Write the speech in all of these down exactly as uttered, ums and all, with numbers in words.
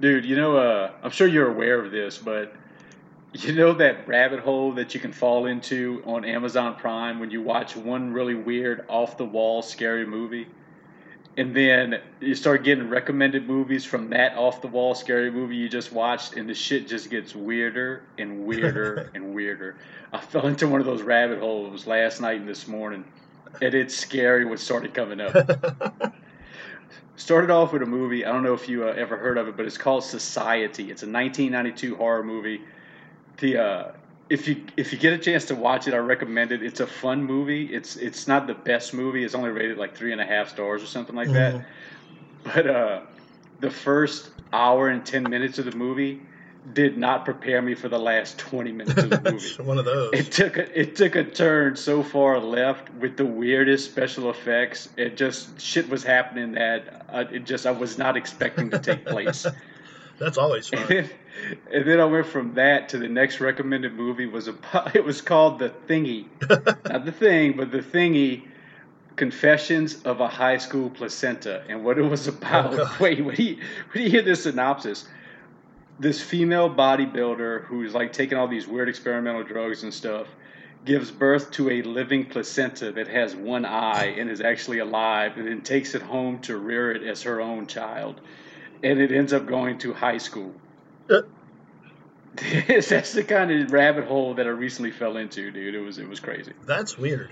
Dude, you know, uh, I'm sure you're aware of this, but you know that rabbit hole that you can fall into on Amazon Prime when you watch one really weird, off the wall, scary movie, and then you start getting recommended movies from that off the wall, scary movie you just watched, and the shit just gets weirder and weirder and weirder. I fell into one of those rabbit holes last night and this morning, and it's scary what started coming up. Started off with a movie. I don't know if you uh, ever heard of it, but it's called Society. It's a nineteen ninety-two horror movie. The uh, if you if you get a chance to watch it, I recommend it. It's a fun movie. It's it's not the best movie. It's only rated like three and a half stars or something like that. Mm. But uh, the first hour and ten minutes of the movie did not prepare me for the last twenty minutes of the movie. It's one of those. It took a, it took a turn so far left with the weirdest special effects. It just shit was happening that uh, it just I was not expecting to take place. That's always fun. And then, and then I went from that to the next recommended movie was about, it was called The Thingy, not The Thing, but The Thingy. Confessions of a High School Placenta. And what it was about, Oh, wait, when you, when you hear this synopsis, this female bodybuilder who's like taking all these weird experimental drugs and stuff gives birth to a living placenta that has one eye and is actually alive, and then takes it home to rear it as her own child. And it ends up going to high school. Uh, That's the kind of rabbit hole that I recently fell into, dude. It was it was crazy. That's weird.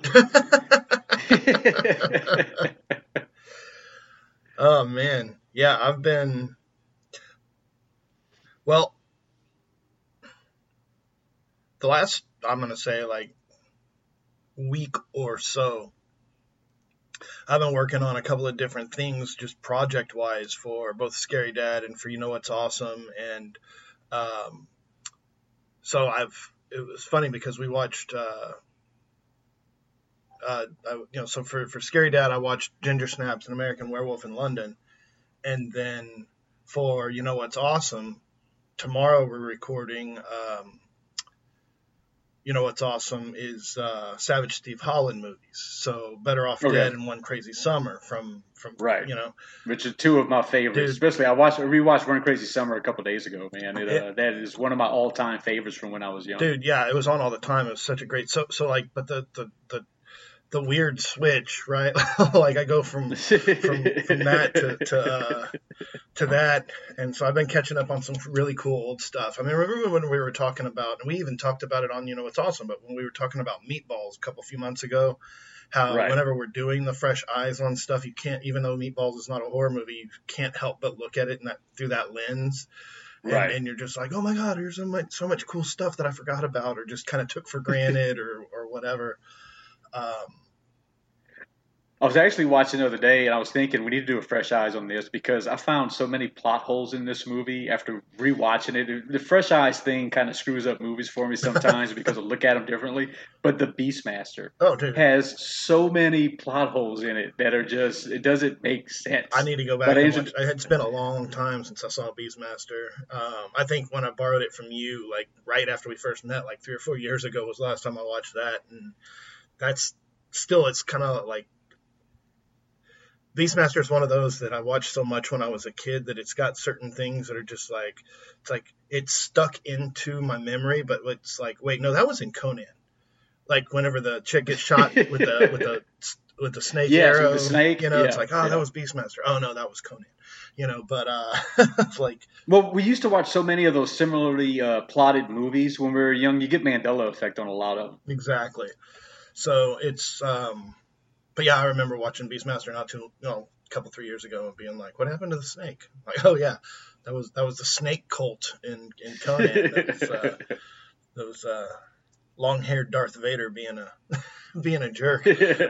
Oh man, yeah, I've been well. The last, I'm gonna say, like week or so, I've been working on a couple of different things, just project wise, for both Scary Dad and for You Know What's Awesome, and um, so I've. It was funny because we watched. Uh, uh, I, you know, so for, for Scary Dad, I watched Ginger Snaps, An American Werewolf in London, and then for You Know What's Awesome, tomorrow we're recording. Um, you Know What's Awesome is uh, Savage Steve Holland movies. So Better Off Okay. Dead and One Crazy Summer from from Right. you know. Which are two of my favorites. Dude. Especially, I watched, I rewatched One Crazy Summer a couple days ago, man. It, uh, It- that is one of my all-time favorites from when I was young. Dude, yeah, it was on all the time. It was such a great so so like, but the the the, the weird switch, right? Like I go from from from that to to, uh, to that, and so I've been catching up on some really cool old stuff. I mean, remember when we were talking about, and we even talked about it on You Know What's Awesome, but when we were talking about Meatballs a couple few months ago, how Right. whenever we're doing the fresh eyes on stuff, you can't, even though Meatballs is not a horror movie, you can't help but look at it in that through that lens. And, Right. and you're just like, oh my God, there's so much, so much cool stuff that I forgot about or just kind of took for granted or, or whatever. Um, I was actually watching the other day, and I was thinking we need to do a fresh eyes on this because I found so many plot holes in this movie after rewatching it. The fresh eyes thing kind of screws up movies for me sometimes because I look at them differently. But the Beastmaster oh, dude, has so many plot holes in it that are just it doesn't make sense. I need to go back But I and enjoyed- watch. I had spent a long time since I saw Beastmaster. Um, I think when I borrowed it from you, like right after we first met, like three or four years ago, was the last time I watched that, and that's still, it's kind of like Beastmaster is one of those that I watched so much when I was a kid that it's got certain things that are just like, it's like it's stuck into my memory, but it's like, wait, no, that was in Conan. Like whenever the chick gets shot with the with the with the snake Yes, with arrow, the snake, you know, it's yeah, like, oh, yeah. that was Beastmaster. Oh no, that was Conan. You know, but uh, it's like, Well, we used to watch so many of those similarly uh, plotted movies when we were young. You get Mandela effect on a lot of them. exactly. So it's, um, but yeah, I remember watching Beastmaster not too, you know, a couple three years ago and being like, what happened to the snake? Like, oh yeah, that was that was the snake cult in in Conan. That was, uh, that was uh, long-haired Darth Vader being a being a jerk.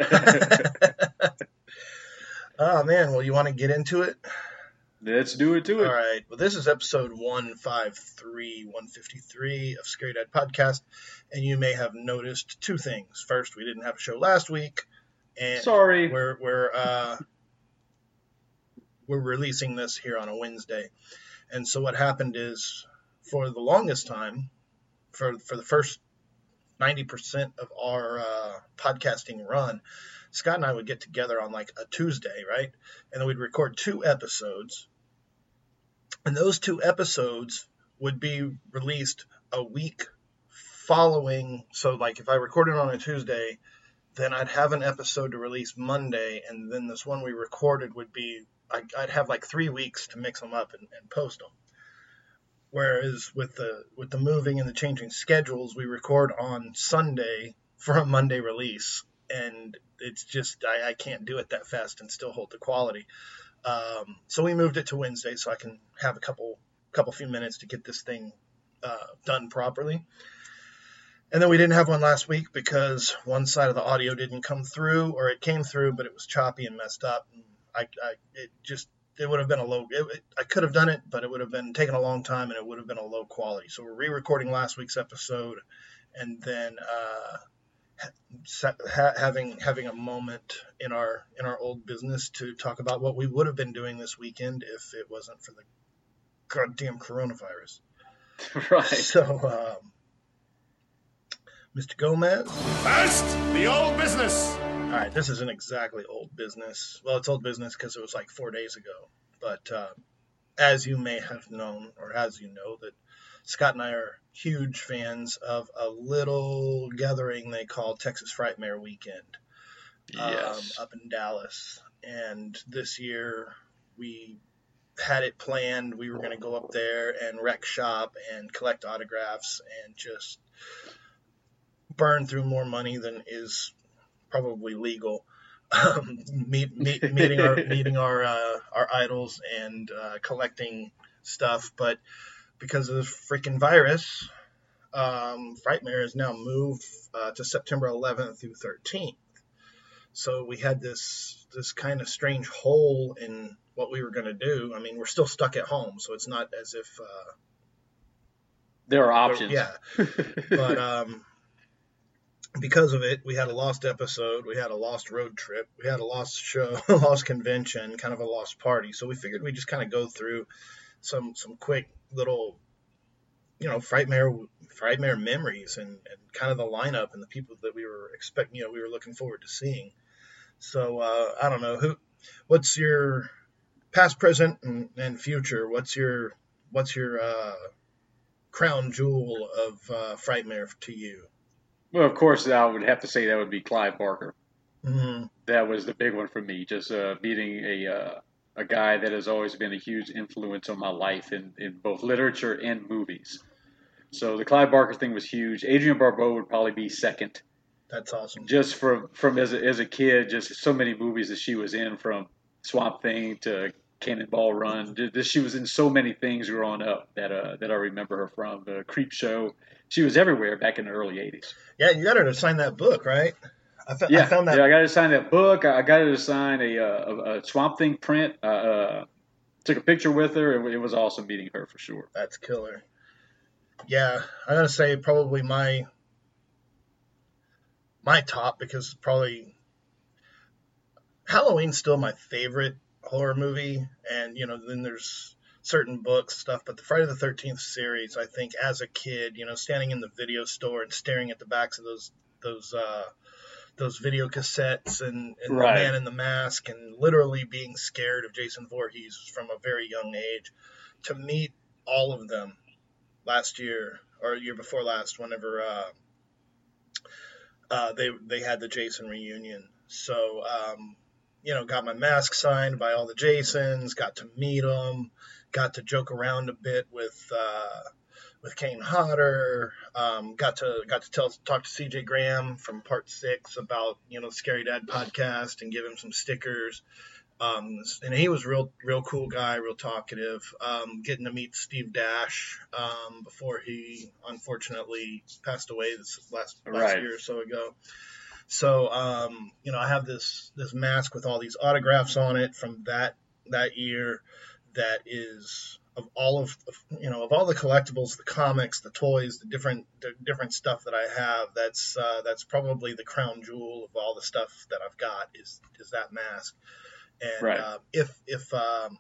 Oh man, well, you want to get into it? Let's do it to it. All right. Well, this is episode one fifty-three, one fifty-three of Scary Dad Podcast, and you may have noticed two things. First, we didn't have a show last week, and Sorry. we're we're uh, we're releasing this here on a Wednesday. And so what happened is, for the longest time, for for the first ninety percent of our uh, podcasting run, Scott and I would get together on like a Tuesday, right? And then we'd record two episodes. And those two episodes would be released a week following. So, like, if I recorded on a Tuesday, then I'd have an episode to release Monday, and then this one we recorded would be, I'd have like three weeks to mix them up and, and post them. Whereas with the with the moving and the changing schedules, we record on Sunday for a Monday release, and it's just I, I can't do it that fast and still hold the quality. Um, so we moved it to Wednesday so I can have a couple couple few minutes to get this thing uh, done properly. And then we didn't have one last week because one side of the audio didn't come through, or it came through but it was choppy and messed up. And I, I it just it would have been a low. It, it, I could have done it, but it would have been taken a long time and it would have been a low quality. So we're re-recording last week's episode, and then uh, ha- having having a moment in our in our old business to talk about what we would have been doing this weekend if it wasn't for the goddamn coronavirus. Right. So, um, Mister Gomez. First, the old business. All right, this isn't exactly old business. Well, it's old business because it was like four days ago. But uh, as you may have known, or as you know, that Scott and I are huge fans of a little gathering they call Texas Frightmare Weekend. Yes. Um, up in Dallas. And this year we had it planned. We were going to go up there and wreck shop and collect autographs and just burn through more money than is probably legal. Um, meet, meet, meeting our meeting our uh, our idols and uh, collecting stuff, but because of the freaking virus, um, Frightmare is now moved uh, to September eleventh through thirteenth. So we had this this kind of strange hole in what we were going to do. I mean, we're still stuck at home, so it's not as if uh, there are options. Yeah, but um, because of it, we had a lost episode, we had a lost road trip, we had a lost show, a lost convention, kind of a lost party. So we figured we'd just kind of go through some some quick little, you know, Frightmare Frightmare memories and, and kind of the lineup and the people that we were expecting, you know, we were looking forward to seeing. So uh, I don't know who, what's your past, present, and, and future? What's your what's your uh, crown jewel of uh, Frightmare to you? Well, of course, I would have to say that would be Clive Barker. Mm-hmm. That was the big one for me. Just uh, meeting a uh, a guy that has always been a huge influence on my life in, in both literature and movies. So the Clive Barker thing was huge. Adrienne Barbeau would probably be second. That's awesome. Just from from as a, as a kid, just so many movies that she was in, from Swamp Thing to Cannonball Run. Just, she was in so many things growing up that uh, that I remember her from. The Creep Show. She was everywhere back in the early eighties. Yeah, you got her to sign that book, right? I, fa- yeah, I found that. Yeah, I got her to sign that book. I got her to sign a, a, a Swamp Thing print. Uh, uh, took a picture with her. It, it was awesome meeting her for sure. That's killer. Yeah, I gotta say probably my my top, because probably Halloween's still my favorite horror movie, and you know then there's certain books stuff, but the Friday the thirteenth series, I think as a kid, you know, standing in the video store and staring at the backs of those those uh, those video cassettes and, and right. The Man in the Mask, and literally being scared of Jason Voorhees from a very young age, to meet all of them last year or year before last, whenever uh, uh, they they had the Jason reunion. So um, you know, got my mask signed by all the Jasons, got to meet them. Got to joke around a bit with uh, with Kane Hodder. Um, got to got to tell talk to C J Graham from Part Six about you know Scary Dad podcast and give him some stickers. Um, and he was real real cool guy, real talkative. Um, getting to meet Steve Dash um, before he unfortunately passed away this last last right. year or so ago. So um, you know I have this this mask with all these autographs on it from that that year. That is of all of you know of all the collectibles, the comics, the toys, the different the different stuff that I have. That's uh, that's probably the crown jewel of all the stuff that I've got is is that mask. And right. uh, if if um,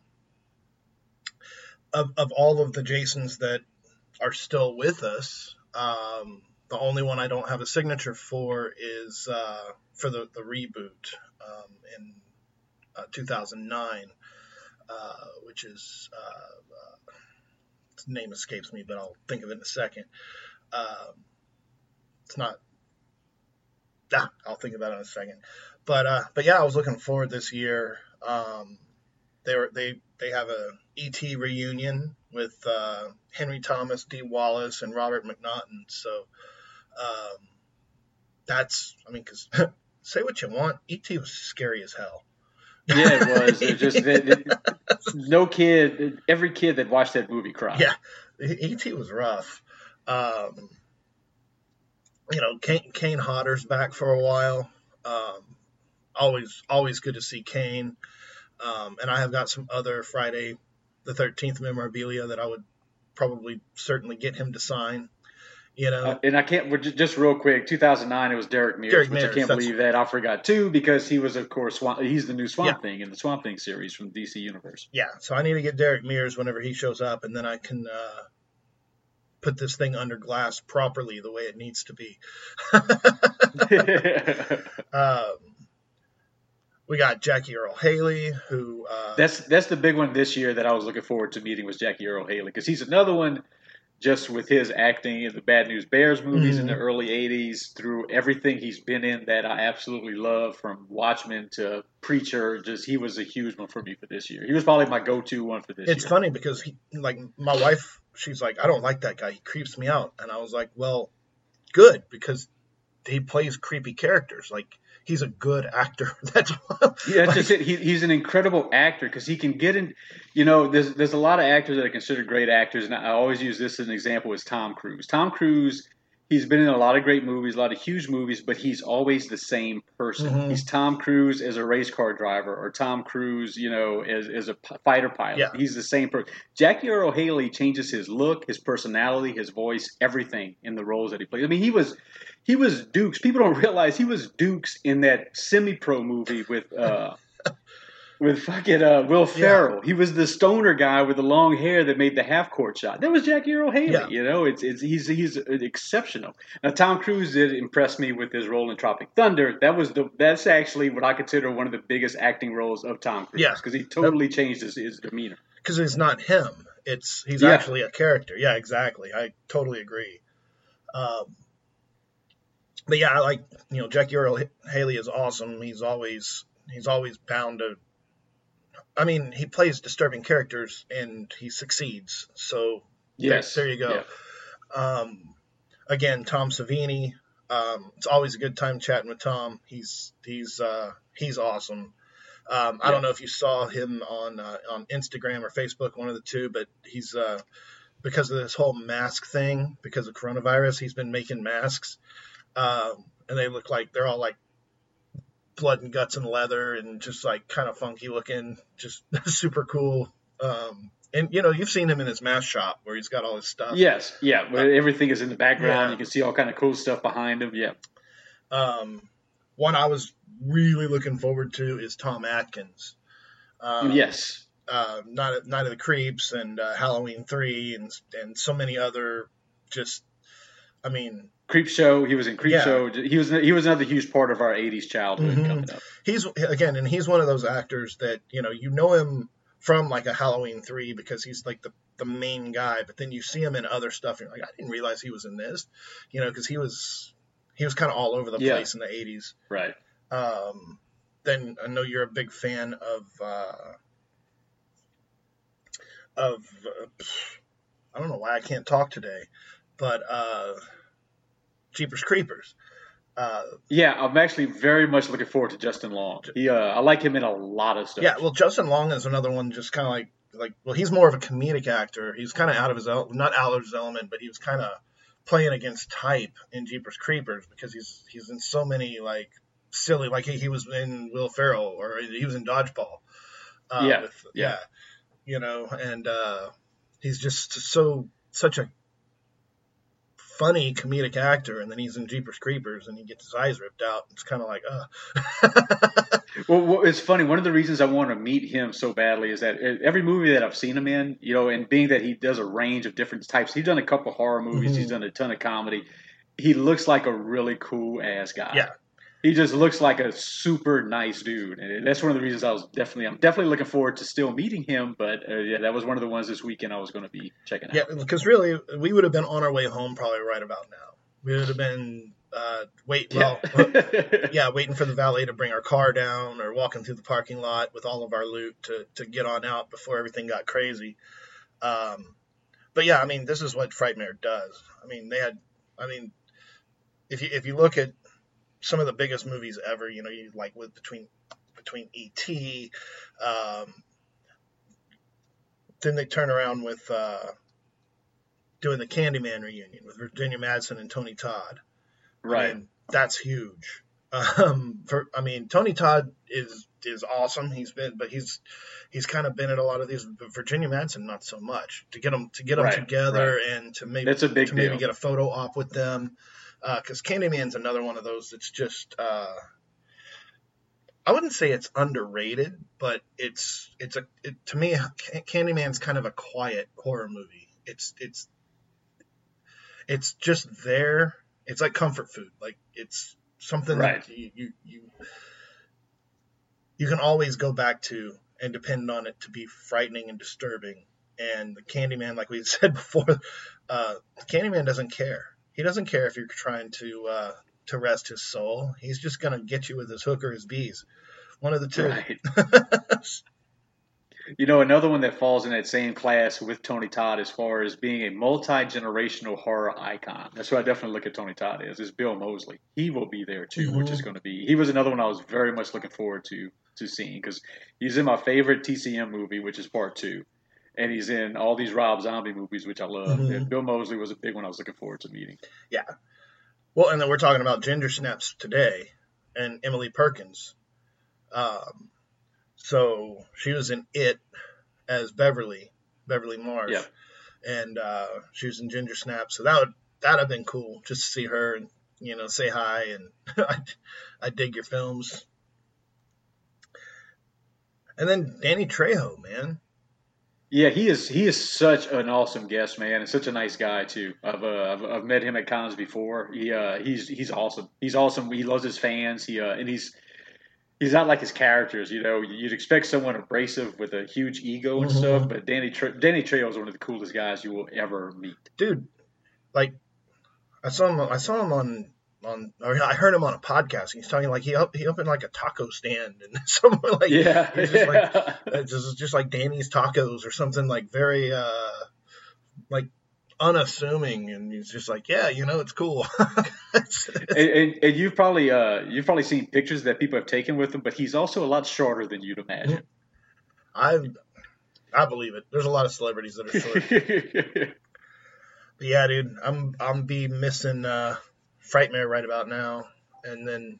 of of all of the Jasons that are still with us, um, the only one I don't have a signature for is uh, for the the reboot um, in uh, two thousand nine. Uh, which is uh, uh, name escapes me, but I'll think of it in a second. Um, it's not. Ah, I'll think about it in a second. But uh, but yeah, I was looking forward this year. Um, they were they they have a E T reunion with uh, Henry Thomas, Dee Wallace, and Robert McNaughton. So um, that's I mean, because say what you want, E T was scary as hell. Yeah, it was. It was just it, it, no kid, every kid that watched that movie cried. Yeah, E T was rough. Um, you know, Kane, Kane Hodder's back for a while. Um, always, always good to see Kane. Um, and I have got some other Friday the thirteenth memorabilia that I would probably certainly get him to sign. You know, uh, and I can't. Just, just real quick, two thousand nine. It was Derek Mears, Derek which Mears, I can't believe that I forgot too, because he was, of course, Swamp, he's the new Swamp Yeah. Thing in the Swamp Thing series from D C Universe. Yeah, so I need to get Derek Mears whenever he shows up, and then I can uh, put this thing under glass properly the way it needs to be. um, we got Jackie Earle Haley, who uh, that's that's the big one this year that I was looking forward to meeting was Jackie Earle Haley, because he's another one. Just with his acting in the Bad News Bears movies mm-hmm. in the early eighties, through everything he's been in that I absolutely love, from Watchmen to Preacher, just he was a huge one for me for this year. He was probably my go-to one for this it's year. funny because, he, like, my wife, she's like, I don't like that guy. He creeps me out. And I was like, well, good, because he plays creepy characters. Like, he's a good actor. That's what, yeah, that's like, just it. He, he's an incredible actor because he can get in. You know, there's there's a lot of actors that are considered great actors, and I always use this as an example as Tom Cruise. Tom Cruise, he's been in a lot of great movies, a lot of huge movies, but he's always the same person. Mm-hmm. He's Tom Cruise as a race car driver, or Tom Cruise, you know, as as a p- fighter pilot. Yeah. He's the same person. Jackie Earle Haley changes his look, his personality, his voice, everything in the roles that he plays. I mean, he was. He was Dukes. People don't realize he was Dukes in that semi-pro movie with uh, with fucking uh, Will Ferrell. Yeah. He was the stoner guy with the long hair that made the half-court shot. That was Jackie Earle Haley. Yeah. You know, it's it's he's he's exceptional. Now, Tom Cruise did impress me with his role in Tropic Thunder. That was the that's actually what I consider one of the biggest acting roles of Tom Cruise. Yeah, because he totally changed his, his demeanor. Because it's not him. It's he's yeah. actually a character. Yeah, exactly. I totally agree. Um, But yeah, I like, you know, Jackie Earle Haley is awesome. He's always he's always bound to. I mean, he plays disturbing characters and he succeeds. So yes, there, there you go. Yeah. Um, again, Tom Savini. Um, it's always a good time chatting with Tom. He's he's uh, he's awesome. Um, I yeah. don't know if you saw him on uh, on Instagram or Facebook, one of the two, but he's uh, because of this whole mask thing, because of coronavirus, he's been making masks. Um, and they look like they're all like blood and guts and leather and just like kind of funky looking, just super cool. Um, and you know, you've seen him in his mask shop where he's got all his stuff. Yes, yeah, where uh, everything is in the background. Yeah. You can see all kind of cool stuff behind him. Yeah. Um, one I was really looking forward to is Tom Atkins. Um, yes. Uh, Night of, Night of the Creeps and uh, Halloween three and and so many other just, I mean. Creep Show. He was in Creep yeah. Show. He was he was another huge part of our eighties childhood mm-hmm. coming up. He's again, and he's one of those actors that you know you know him from like a Halloween three because he's like the, the main guy, but then you see him in other stuff. And you're like, I didn't realize he was in this, you know, because he was he was kind of all over the yeah. place in the eighties. Right. Um, then I know you're a big fan of uh, of uh, I don't know why I can't talk today, but. Uh, Jeepers Creepers. Uh, yeah, I'm actually very much looking forward to Justin Long. He, uh, I like him in a lot of stuff. Yeah, well, Justin Long is another one just kind of like, like, well, he's more of a comedic actor. He's kind of out of his, not out of his element, but he was kind of playing against type in Jeepers Creepers because he's he's in so many, like, silly, like he, he was in Will Ferrell or he was in Dodgeball. Uh, yeah, with, yeah. Yeah. You know, and uh, he's just so, such a funny comedic actor, and then he's in Jeepers Creepers and he gets his eyes ripped out. It's kind of like, uh. well, well, it's funny. One of the reasons I want to meet him so badly is that every movie that I've seen him in, you know, and being that he does a range of different types, he's done a couple horror movies, mm-hmm. he's done a ton of comedy. He looks like a really cool ass guy. Yeah. he just looks like a super nice dude, and that's one of the reasons I was definitely I'm definitely looking forward to still meeting him. But uh, yeah, that was one of the ones this weekend I was going to be checking out. Yeah, because really, we would have been on our way home probably right about now. We would have been uh, wait, well, Yeah. yeah, waiting for the valet to bring our car down, or walking through the parking lot with all of our loot to to get on out before everything got crazy. Um, but yeah, I mean, this is what Frightmare does. I mean, they had, I mean, if you if you look at some of the biggest movies ever, you know, you like with between between E T, um, then they turn around with uh, doing the Candyman reunion with Virginia Madsen and Tony Todd. Right. I mean, that's huge. Um, for I mean, Tony Todd is is awesome. He's been, but he's he's kind of been at a lot of these. But Virginia Madsen, not so much. To get them to get them Right, together right. and to maybe That's a big to maybe deal. get a photo op with them, because Candyman's another one of those that's just. Uh, I wouldn't say it's underrated, but it's it's a it, to me Candyman's kind of a quiet horror movie. It's it's it's just there. It's like comfort food. Like it's something Right. that you, you you you can always go back to and depend on it to be frightening and disturbing. And the Candyman, like we said before, uh, Candyman doesn't care. He doesn't care if you're trying to uh, to rest his soul. He's just gonna get you with his hook or his bees. One of the two. Right. You know, another one that falls in that same class with Tony Todd as far as being a multi-generational horror icon. That's what I definitely look at Tony Todd as, is Bill Moseley. He will be there too, which is Mhm. going to be, he was another one I was very much looking forward to to seeing because he's in my favorite T C M movie, which is part two. And he's in all these Rob Zombie movies, which I love. Mhm. And Bill Moseley was a big one I was looking forward to meeting. Yeah. Well, and then we're talking about Ginger Snaps today and Emily Perkins. Um, so she was in It as Beverly, Beverly Marsh. Yeah. And uh, she was in Ginger Snaps. So that would that'd have been cool just to see her and, you know, say hi. And I, I dig your films. And then Danny Trejo, man. Yeah, he is. He is such an awesome guest, man, and such a nice guy too. I've uh, I've, I've met him at cons before. He uh, he's he's awesome. He's awesome. He loves his fans. He uh, and he's he's not like his characters. You know, you'd expect someone abrasive with a huge ego and Mhm. stuff, but Danny Tre- Danny Trejo is one of the coolest guys you will ever meet. Dude, like I saw him. I saw him on on. Or I heard him on a podcast. He's talking like he op- he opened like a taco stand and somewhere like Yeah, he's just like yeah. it's just, just like Danny's Tacos or something like very uh like unassuming, and he's just like, yeah, you know, it's cool. It's- and, and, and you've probably uh, you've probably seen pictures that people have taken with him, but he's also a lot shorter than you'd imagine. I I believe it. There's a lot of celebrities that are short. But yeah, dude, I'm I'm be missing uh, Frightmare right about now, and then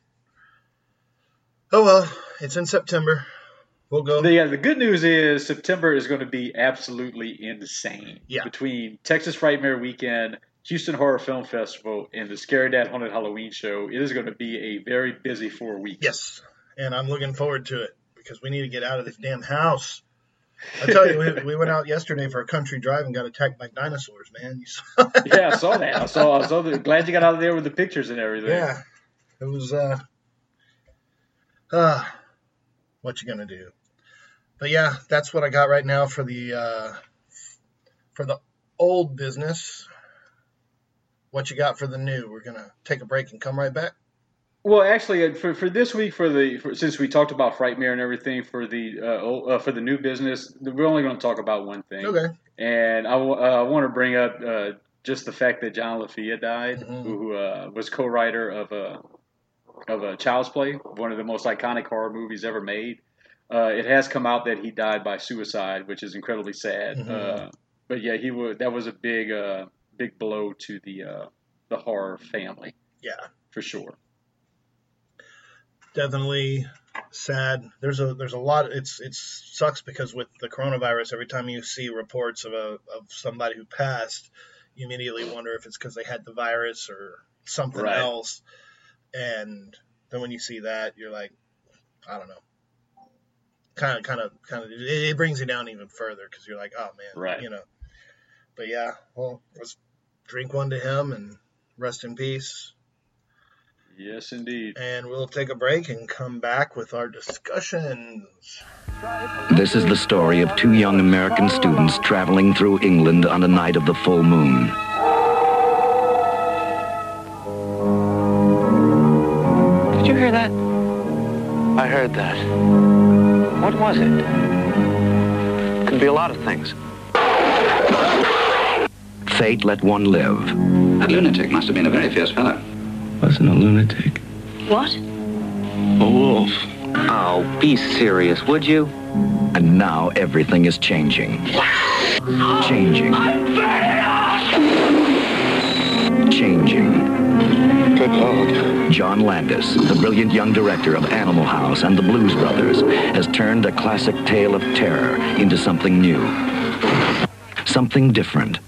oh well, it's in September. We'll go. The, yeah, the good news is September is going to be absolutely insane. Yeah. Between Texas Frightmare Weekend, Houston Horror Film Festival, and the Scary Dad Haunted Halloween Show, it is going to be a very busy four weeks. Yes, and I'm looking forward to it because we need to get out of this damn house. I tell you, we, we went out yesterday for a country drive and got attacked by dinosaurs, man. You saw that? Yeah, I saw that. I saw. I saw. The, glad you got out of there with the pictures and everything. Yeah, it was. Uh, uh, what you gonna do? But yeah, that's what I got right now for the uh, for the old business. What you got for the new? We're gonna take a break and come right back. Well, actually, uh, for for this week, for the for, since we talked about Frightmare and everything, for the uh, oh, uh, for the new business, we're only going to talk about one thing. Okay. And I, w- uh, I want to bring up uh, just the fact that John LaFia died, Mhm. who uh, was co-writer of a of a Child's Play, one of the most iconic horror movies ever made. Uh, it has come out that he died by suicide, which is incredibly sad. Mhm. Uh, but yeah, he was that was a big uh, big blow to the uh, the horror family Yeah, for sure. definitely sad. There's a there's a lot. It's it sucks because with the coronavirus, every time you see reports of a of somebody who passed, you immediately wonder if it's because they had the virus or something Right. else. And then when you see that, you're like, I don't know. Kind of, kind of, kind of. It, it brings you down even further because you're like, oh man, Right. you know. But yeah, well, let's drink one to him and rest in peace. Yes, indeed. And we'll take a break and come back with our discussions. This is the story of two young American students traveling through England on a night of the full moon. Did you hear that? I heard that. What was it? Could be a lot of things. Fate let one live. That lunatic must have been a very fierce fellow. Wasn't a lunatic. What? A wolf. Oh, be serious, would you? And now everything is changing. Changing. Changing. Good Lord. John Landis, the brilliant young director of Animal House and the Blues Brothers, has turned a classic tale of terror into something new. Something different.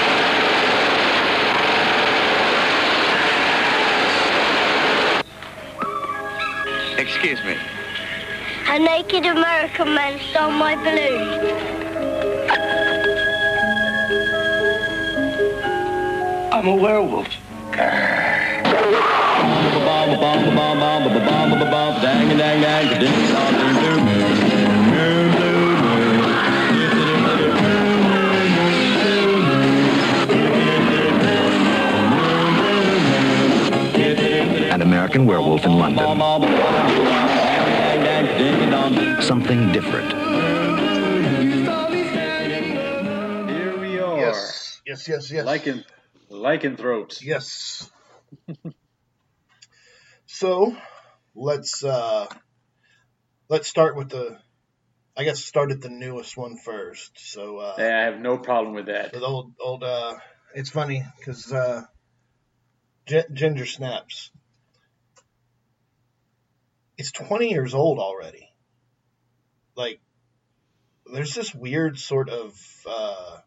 Excuse me. A naked American man stole my balloon. I'm a werewolf. An American Werewolf in London. Something different. Here we are. Yes, yes, yes, yes. Lycan, lycanthropes. Yes. So, let's uh, let's start with the. I guess start at the newest one first. So. Uh, Yeah, I have no problem with that. The old old. Uh, it's funny because uh, G- Ginger Snaps. It's twenty years old already. Like, there's this weird sort of uh,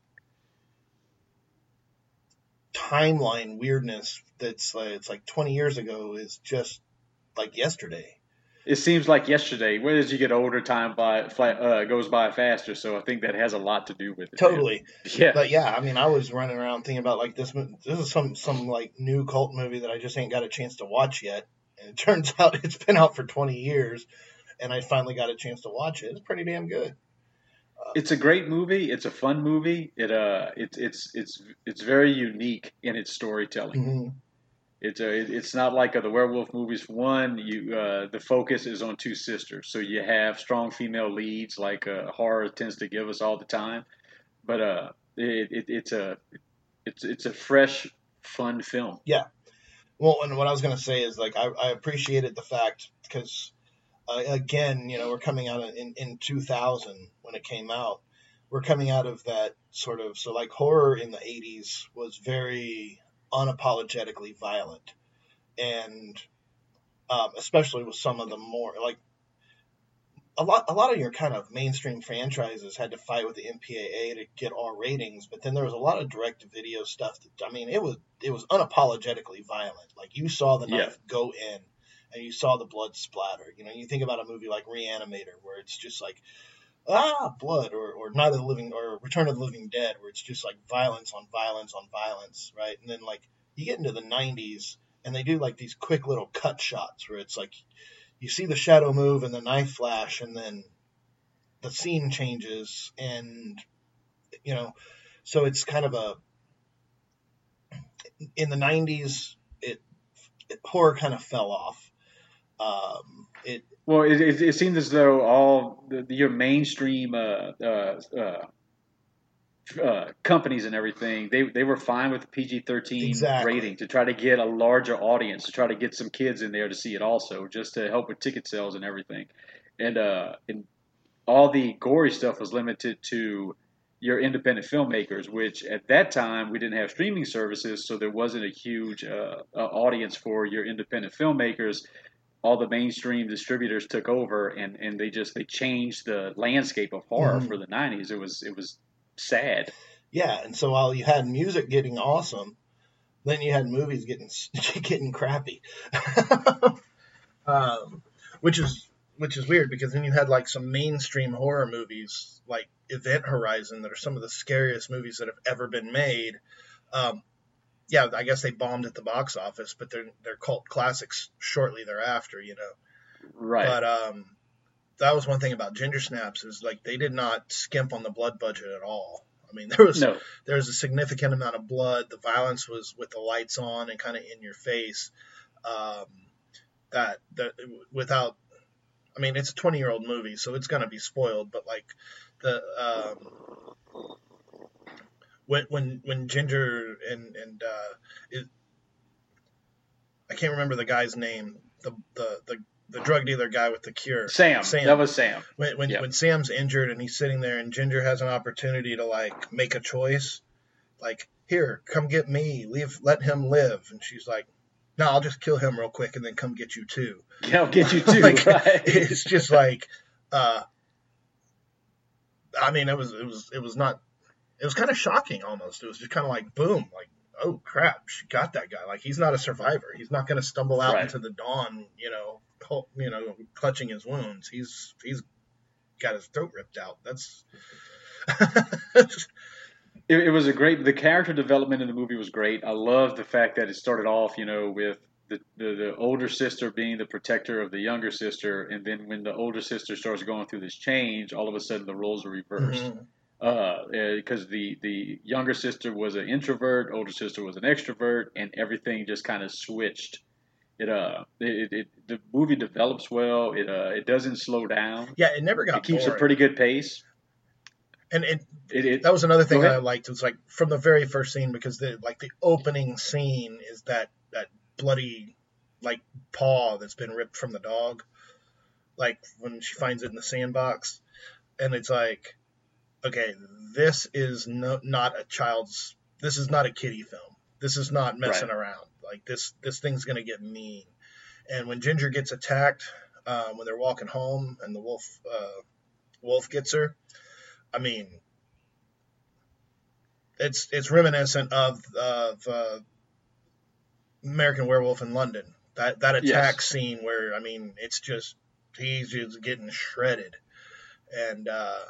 timeline weirdness that's like, it's like twenty years ago is just like yesterday. It seems like yesterday. Well, as you get older, time by fly, uh, goes by faster. So I think that has a lot to do with it. Totally. Yeah. But yeah, I mean, I was running around thinking about like this. This is some some like new cult movie that I just ain't got a chance to watch yet. And it turns out it's been out for twenty years, and I finally got a chance to watch it. It's pretty damn good. Uh, It's a great movie. It's a fun movie. It uh, it's it's it's it's very unique in its storytelling. mhm. It's a, it's not like uh, the werewolf movies. One, you uh, the focus is on two sisters, so you have strong female leads, like uh, horror tends to give us all the time. But uh, it, it it's a it's it's a fresh, fun film. Yeah. Well, and what I was gonna say is like I, I appreciated the fact because uh, again, you know, we're coming out in in two thousand when it came out. We're coming out of that sort of so like horror in the eighties was very unapologetically violent, and um, especially with some of the more like a lot a lot of your kind of mainstream franchises had to fight with the M P A A to get R ratings, but then there was a lot of direct to video stuff that I mean it was it was unapologetically violent. Like you saw the knife Yeah. go in and you saw the blood splatter. You know, you think about a movie like Reanimator where it's just like ah blood, or, or Night of the Living or Return of the Living Dead where it's just like violence on violence on violence, right? And then like you get into the nineties and they do like these quick little cut shots where it's like you see the shadow move and the knife flash and then the scene changes, and you know, so it's kind of a in the nineties it, it horror kind of fell off. Um, it Well, it, it, it seems as though all the, your mainstream uh, uh, uh, uh, companies and everything, they they were fine with the P G thirteen Exactly. rating to try to get a larger audience, to try to get some kids in there to see it also, just to help with ticket sales and everything. And uh, and all the gory stuff was limited to your independent filmmakers, which at that time we didn't have streaming services, so there wasn't a huge uh, uh, audience for your independent filmmakers. All the mainstream distributors took over, and, and they just they changed the landscape of horror Mhm. for the nineties. It was it was sad. yeah, and so while you had music getting awesome, then you had movies getting getting crappy. um, which is which is weird because then you had like some mainstream horror movies like Event Horizon that are some of the scariest movies that have ever been made. Um, yeah, I guess they bombed at the box office, but they're they're cult classics shortly thereafter, you know. Right. But um, that was one thing about Ginger Snaps is like they did not skimp on the blood budget at all. I mean, there was No. there was a significant amount of blood. The violence was with the lights on and kind of in your face. Um, that that without, I mean, it's a twenty year old movie, so it's gonna be spoiled. But like the um, when when when Ginger and and uh, it, I can't remember the guy's name. The the the the drug dealer guy with the cure. Sam. Sam. That was Sam. When when, Yep. when Sam's injured and he's sitting there and Ginger has an opportunity to like make a choice, like, here, come get me, leave, let him live, and she's like, no, I'll just kill him real quick and then come get you too. Yeah, I'll get you too. Like, right. It's just like, uh, I mean, it was it was it was not, it was kind of shocking almost. It was just kind of like boom, like, oh crap, she got that guy. Like, he's not a survivor. He's not going to stumble out Right. into the dawn, you know, cul- you know, clutching his wounds. He's he's got his throat ripped out. That's It, it was a great. The character development in the movie was great. I love the fact that it started off, you know, with the, the the older sister being the protector of the younger sister, and then when the older sister starts going through this change, all of a sudden the roles are reversed. Mhm. Uh, because the the younger sister was an introvert, older sister was an extrovert, and everything just kind of switched. It uh, it, it the movie develops well. It uh, it doesn't slow down. yeah, it never got It keeps boring. a pretty good pace. and it It, it that was another thing Go that I ahead. liked. It was like from the very first scene because the like the opening scene is that that bloody like paw that's been ripped from the dog, like when she finds it in the sandbox, and it's like, okay, this is no, not a child's. This is not a kiddie film. This is not messing Right. around. Like this this thing's gonna get mean. And when Ginger gets attacked, um, when they're walking home and the wolf uh, wolf gets her, I mean, it's it's reminiscent of of uh, American Werewolf in London. That that attack Yes. scene where I mean, it's just he's just getting shredded, and uh,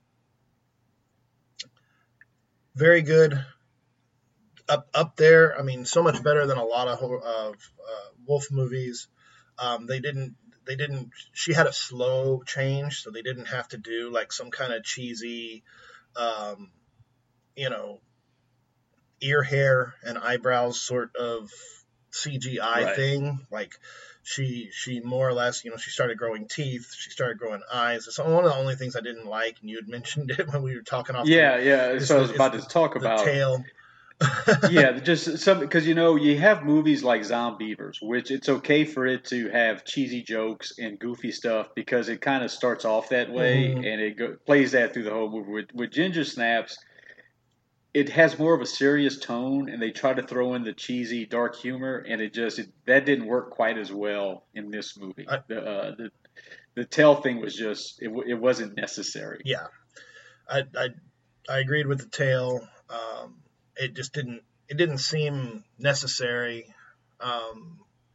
very good. Up up there, I mean, so much better than a lot of hor- of uh, wolf movies. Um, they didn't they didn't. She had a slow change, so they didn't have to do like some kind of cheesy, um, you know, ear hair and eyebrows sort of C G I Right. thing. Like she she more or less, you know, she started growing teeth. She started growing eyes. It's one of the only things I didn't like, and you had mentioned it when we were talking off. Yeah, the, yeah. is So I the- was is about the- to talk the about. tail. Yeah, just some because you know you have movies like Zombievers, which it's okay for it to have cheesy jokes and goofy stuff because it kind of starts off that way Mhm. and it go, plays that through the whole movie. With, with Ginger Snaps, it has more of a serious tone, and they try to throw in the cheesy dark humor, and it just it, that didn't work quite as well in this movie. I- the uh, the the tail thing was just it, w- it wasn't necessary. Yeah, I, I I agreed with the tail. Um, it just didn't it didn't seem necessary. Um,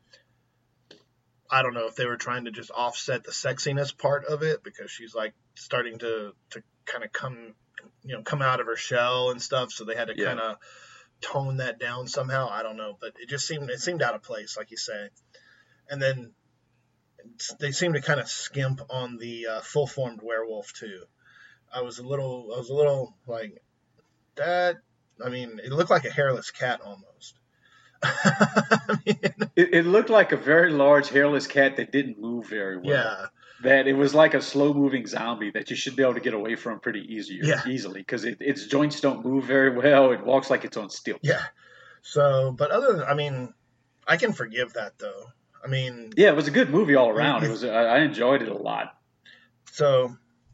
I don't know if they were trying to just offset the sexiness part of it because she's like starting to to kind of come you know come out of her shell and stuff, so they had to Yeah. kind of tone that down somehow. I don't know, but it just seemed it seemed out of place, like you say. And then they seem to kind of skimp on the uh, full formed werewolf too. I was a little, I was a little like that. I mean, it looked like a hairless cat almost. I mean, It, it looked like a very large hairless cat that didn't move very well. yeah, That it was like a slow moving zombie that you should be able to get away from pretty easy, Yeah. easily because it, its joints don't move very well. It walks like it's on stilts. yeah. So, but other than, I mean, I can forgive that though. I mean, Yeah, it was a good movie all around. It was. I, I enjoyed it a lot. so,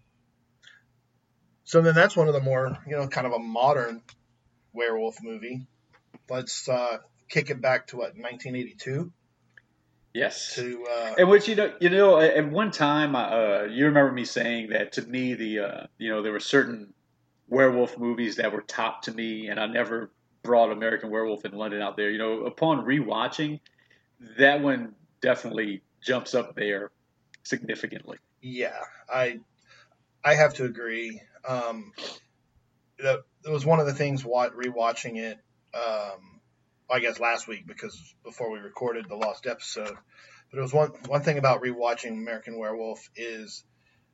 so then that's one of the more, you know, kind of a modern werewolf movie. Let's uh, kick it back to what, nineteen eighty-two? Yes. To uh, And which you know, you know, at one time, uh, you remember me saying that to me, the uh, you know, there were certain werewolf movies that were top to me, and I never brought American Werewolf in London out there. You know, upon rewatching, that one definitely jumps up there significantly. yeah, I I have to agree. Um, that it was one of the things wa- rewatching it. Um, I guess last week because before we recorded the lost episode. But it was one one thing about rewatching American Werewolf is,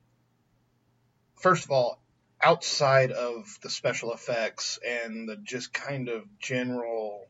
first of all, outside of the special effects and the just kind of general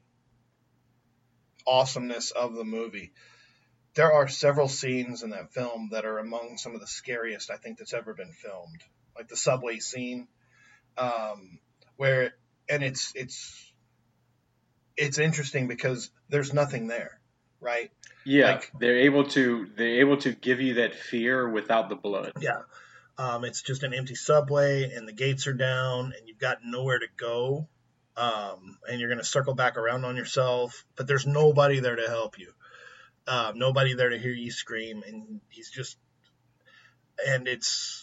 awesomeness of the movie, there are several scenes in that film that are among some of the scariest I think that's ever been filmed. Like the subway scene, um, where and it's it's it's interesting because there's nothing there, right? Yeah, like, they're able to they're able to give you that fear without the blood. Yeah. Um, it's just an empty subway, and the gates are down, and you've got nowhere to go, um, and you're going to circle back around on yourself, but there's nobody there to help you, um, nobody there to hear you scream, and he's just, and it's,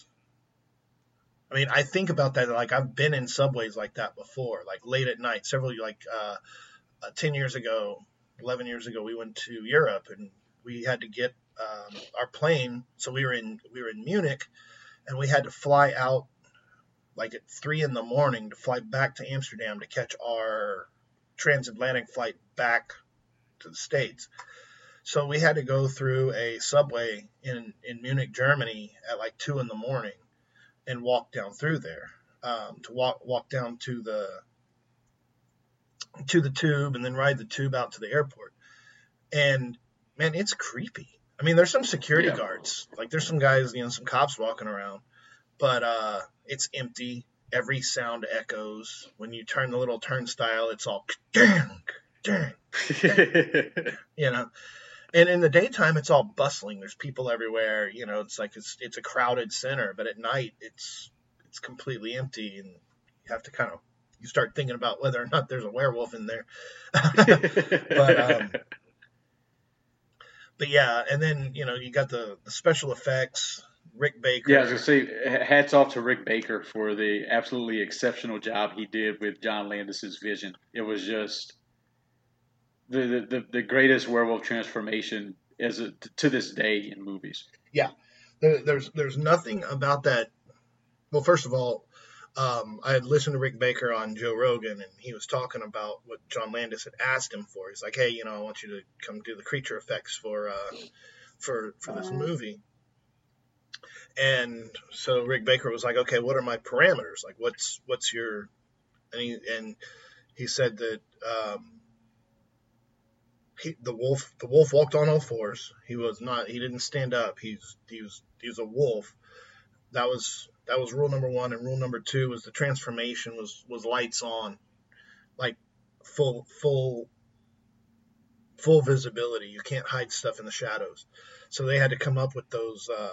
I mean, I think about that, like, I've been in subways like that before, like, late at night, several, like, uh, uh, ten years ago, eleven years ago, we went to Europe, and we had to get um, our plane, so we were in, we were in Munich, and we had to fly out like at three in the morning to fly back to Amsterdam to catch our transatlantic flight back to the States. So we had to go through a subway in, in Munich, Germany at like two in the morning and walk down through there, um, to walk, walk down to the, to the tube and then ride the tube out to the airport. And man, it's creepy. I mean, there's some security Yeah. guards. Like, there's some guys, you know, some cops walking around. But uh, it's empty. Every sound echoes. When you turn the little turnstile, it's all dang, dang, dang, you know. And in the daytime, it's all bustling. There's people everywhere. You know, it's like it's it's a crowded center. But at night, it's it's completely empty, and you have to kind of you start thinking about whether or not there's a werewolf in there. but um, But yeah, and then, you know, you got the, the special effects, Rick Baker. Yeah, I was going to say, hats off to Rick Baker for the absolutely exceptional job he did with John Landis's vision. It was just the the, the greatest werewolf transformation as a, to this day in movies. Yeah, there, there's there's nothing about that. Well, first of all, um, I had listened to Rick Baker on Joe Rogan, and he was talking about what John Landis had asked him for. He's like, hey, you know, I want you to come do the creature effects for uh, for for this movie. And so Rick Baker was like, okay, what are my parameters? Like, what's what's your and he and he said that um, he, the wolf the wolf walked on all fours. He was not he didn't stand up. He's he was he was a wolf. That was that was rule number one, and rule number two was the transformation was was lights on, like full full full visibility. You can't hide stuff in the shadows. So they had to come up with those uh,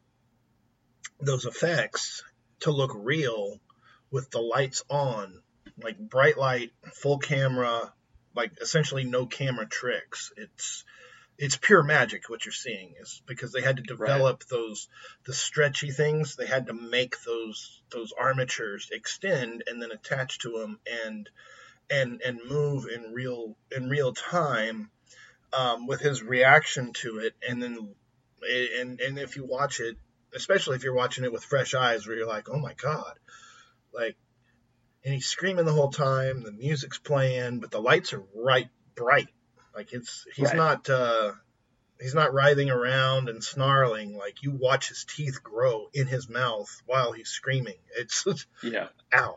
those effects to look real with the lights on, like bright light, full camera, like essentially no camera tricks. It's it's pure magic what you're seeing, is because they had to develop right. those the stretchy things. They had to make those those armatures extend and then attach to them and and and move in real in real time um, with his reaction to it. And then and and if you watch it, especially if you're watching it with fresh eyes, where you're like, oh my god, like, and he's screaming the whole time. The music's playing, but the lights are right bright. Like it's he's right. not uh, he's not writhing around and snarling. Like you watch his teeth grow in his mouth while he's screaming. It's yeah, ow.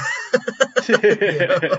You know?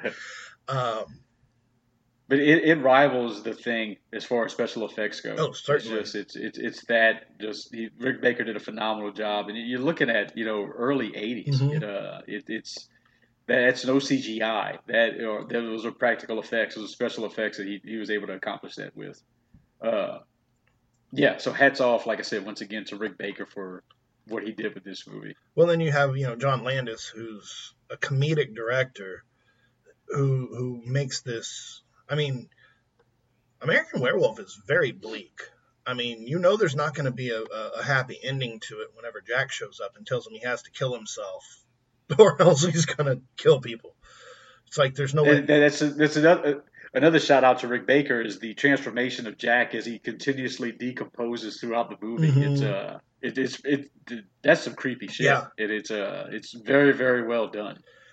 um, but it, it rivals the Thing as far as special effects go. Oh, certainly. It's just it's it's, it's that just he, Rick Baker did a phenomenal job, and you're looking at you know early eighties. Mm-hmm. It, uh, it, it's That's no C G I. That or those are practical effects. Those are special effects that he, he was able to accomplish that with. Uh, yeah. So hats off, like I said, once again to Rick Baker for what he did with this movie. Well, then you have you know John Landis, who's a comedic director, who who makes this. I mean, American Werewolf is very bleak. I mean, you know, there's not going to be a, a happy ending to it whenever Jack shows up and tells him he has to kill himself. Or else he's gonna kill people. It's like there's no way. That's that's another another shout out to Rick Baker is the transformation of Jack as he continuously decomposes throughout the movie. Mm-hmm. It's uh, it, it's it, it that's some creepy shit. Yeah. It, it's uh, it's very very well done.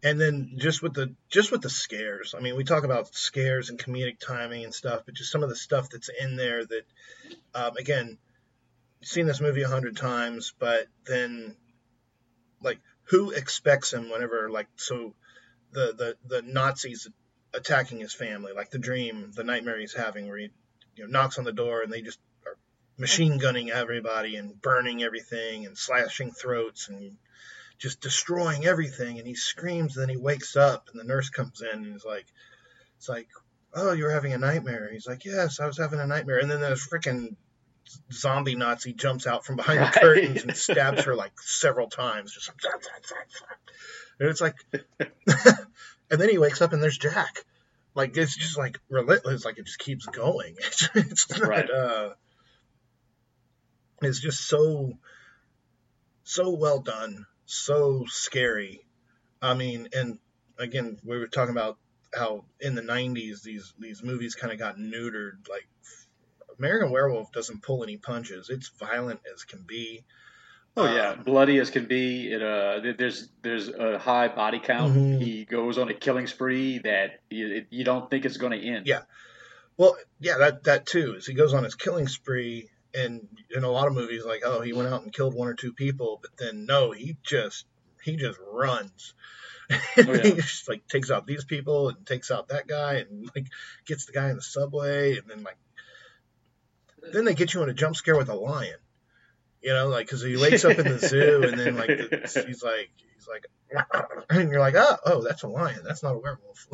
And then just with the just with the scares. I mean, we talk about scares and comedic timing and stuff, but just some of the stuff that's in there that, um, again, seen this movie a hundred times, but then, like, who expects him whenever, like, so the, the, the Nazis attacking his family, like the dream, the nightmare he's having where he, you know, knocks on the door and they just are machine gunning everybody and burning everything and slashing throats and just destroying everything. And he screams, and then he wakes up and the nurse comes in and is like, it's like, oh, you're having a nightmare. He's like, yes, I was having a nightmare. And then there's freaking zombie Nazi jumps out from behind right. the curtains and stabs her like several times, just like, zap, zap, zap, zap. And it's like, and then he wakes up and there's Jack. Like, it's just like relentless, like it just keeps going. It's, it's not, right. uh, it's just so, so well done, so scary. I mean, and again, we were talking about how in the nineties these these movies kind of got neutered. Like, American Werewolf doesn't pull any punches. It's violent as can be. Oh yeah, um, bloody as can be. It uh, there's there's a high body count. Mm-hmm. He goes on a killing spree that you, you don't think it's going to end. Yeah, well, yeah, that that too. Is he goes on his killing spree, and in a lot of movies, like, oh, he went out and killed one or two people, but then no, he just he just runs. Oh, yeah. He just like takes out these people and takes out that guy and like gets the guy in the subway, and then like. Then they get you in a jump scare with a lion, you know, like, because he wakes up in the zoo and then like the, he's like he's like, and you're like, oh, oh, that's a lion, that's not a werewolf.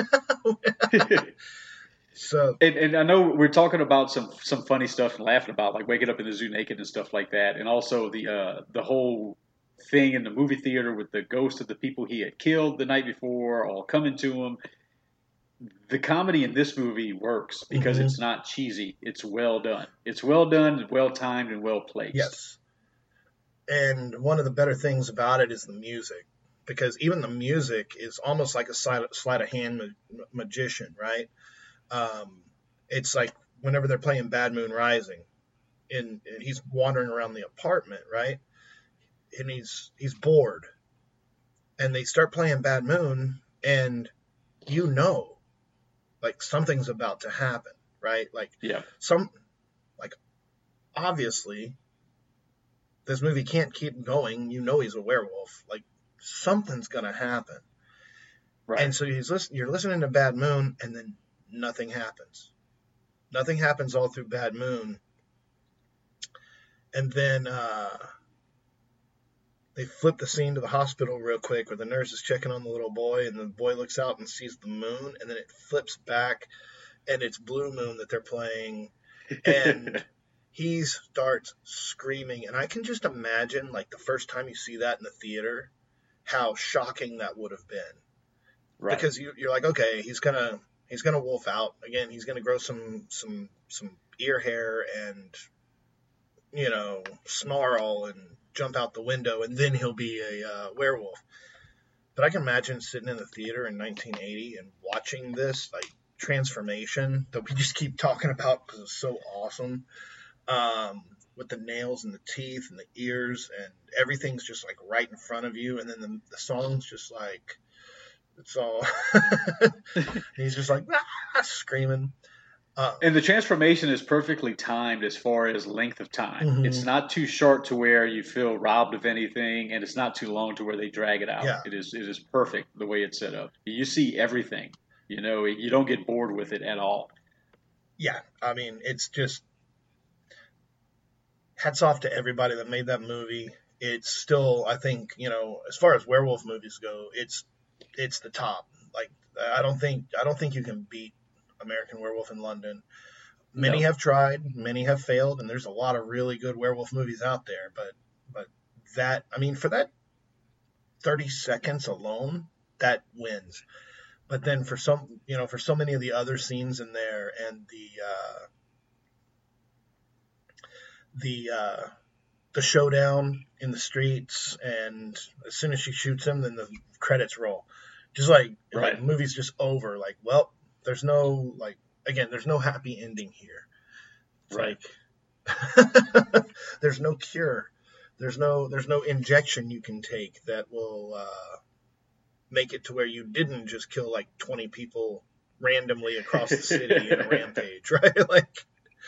So, and, and I know we're talking about some some funny stuff and laughing about like waking up in the zoo naked and stuff like that, and also the uh, the whole thing in the movie theater with the ghost of the people he had killed the night before all coming to him. The comedy in this movie works because mm-hmm. it's not cheesy. It's well done. It's well done, well timed, and well placed. Yes. And one of the better things about it is the music, because even the music is almost like a sleight of hand ma- magician, right? Um, it's like whenever they're playing Bad Moon Rising, and, and he's wandering around the apartment, right? And he's he's bored, and they start playing Bad Moon, and you know. Like something's about to happen, right? Like yeah. some, like obviously, this movie can't keep going. You know he's a werewolf. Like something's gonna happen, right? And so he's listen. You're listening to Bad Moon, and then nothing happens. Nothing happens all through Bad Moon, and then uh, they flip the scene to the hospital real quick where the nurse is checking on the little boy, and the boy looks out and sees the moon, and then it flips back and it's Blue Moon that they're playing, and he starts screaming. And I can just imagine, like, the first time you see that in the theater, how shocking that would have been. Right. Because you, you're like, okay, he's gonna he's gonna wolf out again. He's gonna grow some some some ear hair and, you know, snarl and jump out the window, and then he'll be a uh, werewolf. But I can imagine sitting in the theater in nineteen eighty and watching this like transformation that we just keep talking about because it's so awesome, um, with the nails and the teeth and the ears, and everything's just like right in front of you, and then the, the song's just like it's all he's just like ah, screaming. Uh, and the transformation is perfectly timed as far as length of time. Mm-hmm. It's not too short to where you feel robbed of anything, and it's not too long to where they drag it out. Yeah. It is it is perfect the way it's set up. You see everything. You know, you don't get bored with it at all. Yeah, I mean, it's just hats off to everybody that made that movie. It's still, I think, you know, as far as werewolf movies go, it's it's the top. Like, I don't think I don't think you can beat American Werewolf in London. Many no. have tried, many have failed, and there's a lot of really good werewolf movies out there, but but that, I mean, for that thirty seconds alone, that wins. But then for some, you know, for so many of the other scenes in there, and the uh, the uh, the showdown in the streets, and as soon as she shoots him, then the credits roll. Just like, right. like the movie's just over. Like, well, there's no, like, again, there's no happy ending here. It's right. Like, there's no cure. There's no, there's no injection you can take that will uh, make it to where you didn't just kill like twenty people randomly across the city in a rampage, right? Like,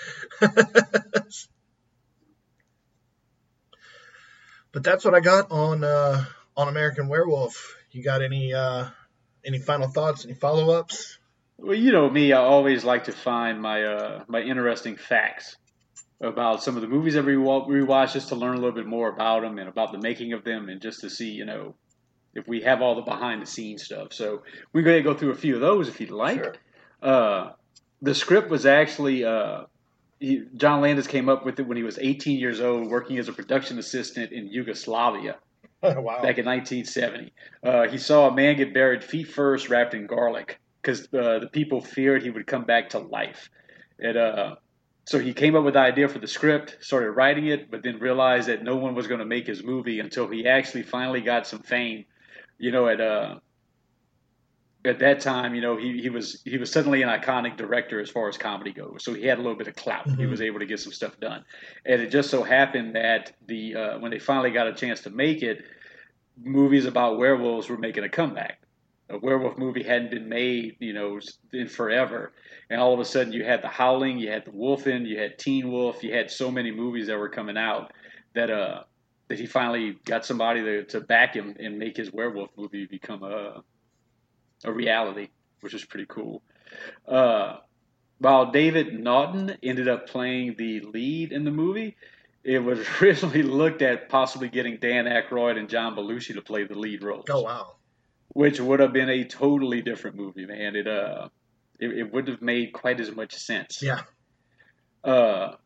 but that's what I got on uh, on American Werewolf. You got any uh, any final thoughts? Any follow ups? Well, you know me, I always like to find my uh, my interesting facts about some of the movies that we rewatch, just to learn a little bit more about them and about the making of them, and just to see, you know, if we have all the behind the scenes stuff. So we're going to go through a few of those if you'd like. Sure. Uh, the script was actually uh, he, John Landis came up with it when he was eighteen years old, working as a production assistant in Yugoslavia. Wow. Back in nineteen seventy. Uh, he saw a man get buried feet first, wrapped in garlic, because uh, the people feared he would come back to life. And uh, so he came up with the idea for the script, started writing it, but then realized that no one was going to make his movie until he actually finally got some fame. You know, at uh, at that time, you know, he, he was he was suddenly an iconic director as far as comedy goes. So he had a little bit of clout. Mm-hmm. He was able to get some stuff done. And it just so happened that the uh, when they finally got a chance to make it, movies about werewolves were making a comeback. A werewolf movie hadn't been made, you know, in forever. And all of a sudden you had The Howling, you had The Wolfen, you had Teen Wolf, you had so many movies that were coming out that uh that he finally got somebody to, to back him and make his werewolf movie become a a reality, which is pretty cool. Uh, while David Naughton ended up playing the lead in the movie, it was originally looked at possibly getting Dan Aykroyd and John Belushi to play the lead roles. Oh, wow. Which would have been a totally different movie, man. It uh, it, it wouldn't have made quite as much sense. Yeah. Uh,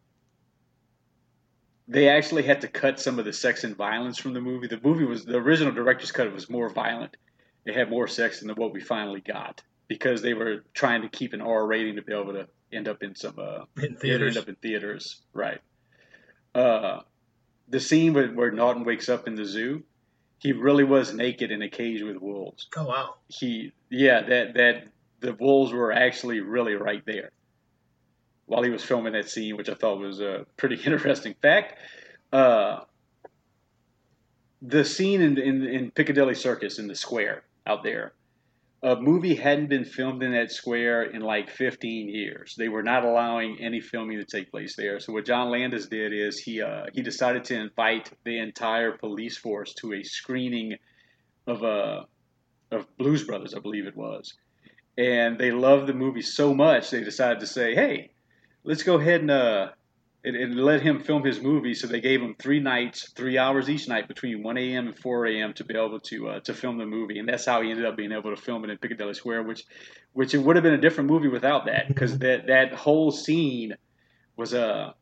they actually had to cut some of the sex and violence from the movie. The movie was, the original director's cut was more violent. It had more sex than what we finally got, because they were trying to keep an R rating to be able to end up in some uh, in theaters. End up in theaters, right? Uh, the scene where, where Naughton wakes up in the zoo, he really was naked in a cage with wolves. Oh wow! He, yeah, that that the wolves were actually really right there while he was filming that scene, which I thought was a pretty interesting fact. Uh, the scene in, in in Piccadilly Circus in the square out there, a movie hadn't been filmed in that square in like fifteen years. They were not allowing any filming to take place there. So what John Landis did is he uh, he decided to invite the entire police force to a screening of uh, of Blues Brothers, I believe it was. And they loved the movie so much, they decided to say, hey, let's go ahead and, uh, and, and let him film his movie. So they gave him three nights, three hours each night between one a.m. and four a.m. to be able to uh, to film the movie. And that's how he ended up being able to film it in Piccadilly Square, which which it would have been a different movie without that, because that, that whole scene was a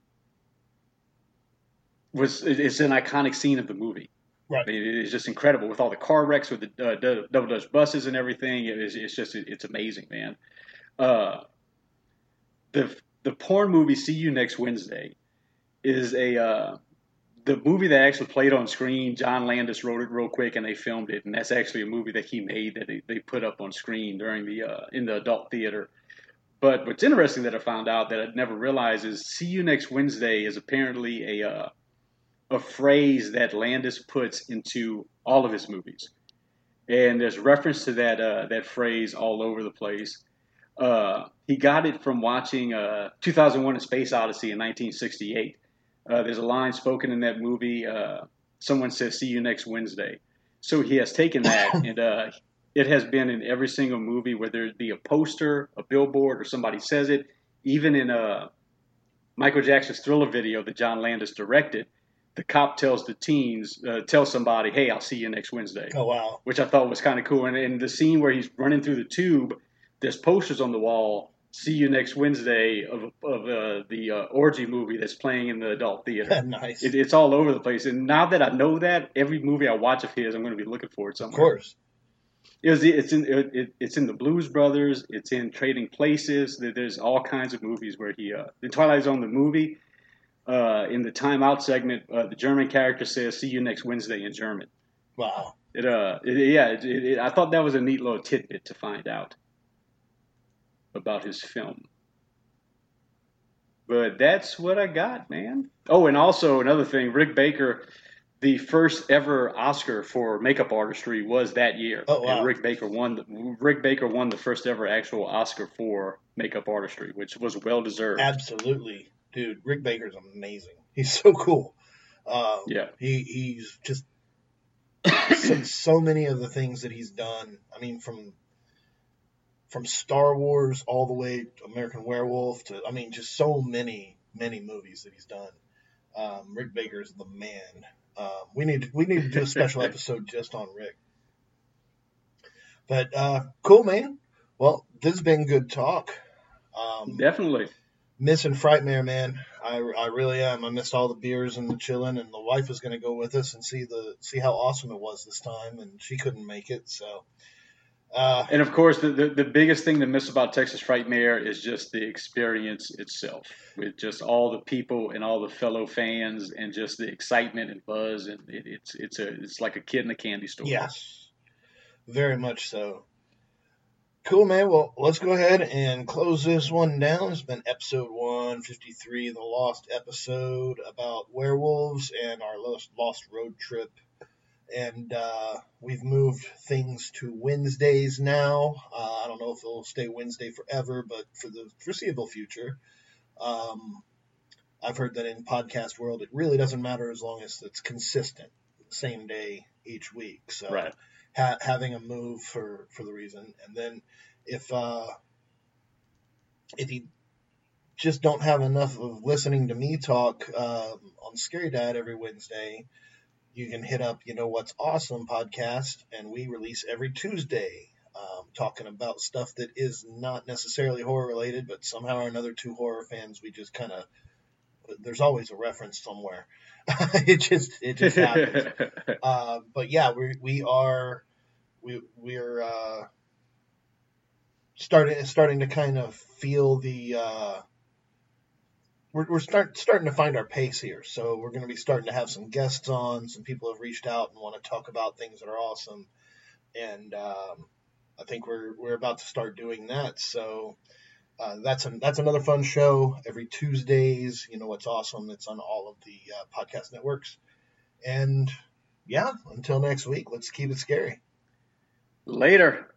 was it's an iconic scene of the movie. Right. I mean, it's just incredible with all the car wrecks with the uh, double Dutch buses and everything. It is, it's just it's amazing, man. Uh, the the porn movie "See You Next Wednesday" is a uh, the movie that actually played on screen. John Landis wrote it real quick and they filmed it, and that's actually a movie that he made that they, they put up on screen during the uh, in the adult theater. But what's interesting that I found out that I'd never realized is "See You Next Wednesday" is apparently a uh, a phrase that Landis puts into all of his movies, and there's reference to that uh, that phrase all over the place. Uh, he got it from watching uh, two thousand one: A Space Odyssey in nineteen sixty-eight. Uh, there's a line spoken in that movie. Uh, someone says, "See you next Wednesday." So he has taken that, and uh, it has been in every single movie, whether it be a poster, a billboard, or somebody says it. Even in uh, Michael Jackson's Thriller video that John Landis directed, the cop tells the teens, uh, tell somebody, hey, I'll see you next Wednesday. Oh, wow. Which I thought was kind of cool. And in the scene where he's running through the tube, there's posters on the wall, see you next Wednesday, of, of uh, the uh, orgy movie that's playing in the adult theater. Nice. It, it's all over the place. And now that I know that, every movie I watch of his, I'm going to be looking for it somewhere. Of course. It was, it's, in, it, it's in the Blues Brothers. It's in Trading Places. There's all kinds of movies where he, uh, in Twilight Zone, the movie, Uh, in the Time Out segment, uh, the German character says, see you next Wednesday in German. Wow. It, uh, it, yeah, it, it, I thought that was a neat little tidbit to find out about his film. But that's what I got, man. Oh, and also another thing, Rick Baker, the first ever Oscar for makeup artistry was that year. Oh, wow. And Rick Baker won. The, Rick Baker won the first ever actual Oscar for makeup artistry, which was well deserved. Absolutely, dude. Rick Baker's amazing. He's so cool. Um, yeah, he he's just so, so many of the things that he's done. I mean, from from Star Wars all the way to American Werewolf to, I mean, just so many many movies that he's done. Um, Rick Baker's the man. Um, we need we need to do a special episode just on Rick. But uh, cool, man. Well, this has been good talk. Um, Definitely. Missing Frightmare, man. I, I really am. I missed all the beers and the chilling, and the wife was going to go with us and see the see how awesome it was this time, and she couldn't make it. So, uh, and of course, the, the the biggest thing to miss about Texas Frightmare is just the experience itself, with just all the people and all the fellow fans, and just the excitement and buzz, and it, it's it's a it's like a kid in a candy store. Yes, very much so. Cool, man. Well, let's go ahead and close this one down. It's been episode one fifty-three, the Lost episode about werewolves and our Lost, lost road trip. And uh, we've moved things to Wednesdays now. Uh, I don't know if it'll stay Wednesday forever, but for the foreseeable future. Um, I've heard that in podcast world, it really doesn't matter as long as it's consistent, same day each week. So. Right. Ha- having a move for, for the reason. And then if uh, if you just don't have enough of listening to me talk um, on Scary Dad every Wednesday, you can hit up You Know What's Awesome podcast, and we release every Tuesday um, talking about stuff that is not necessarily horror related, but somehow or another, two horror fans, we just kind of, there's always a reference somewhere. it just it just happens. uh, but yeah, we we are we we're uh, starting starting to kind of feel the uh, we're we're start starting to find our pace here. So we're going to be starting to have some guests on. Some people have reached out and want to talk about things that are awesome, and um, I think we're we're about to start doing that. So. Uh, that's an, that's another fun show every Tuesdays. You Know What's Awesome. It's on all of the uh, podcast networks. And yeah, until next week, let's keep it scary. Later.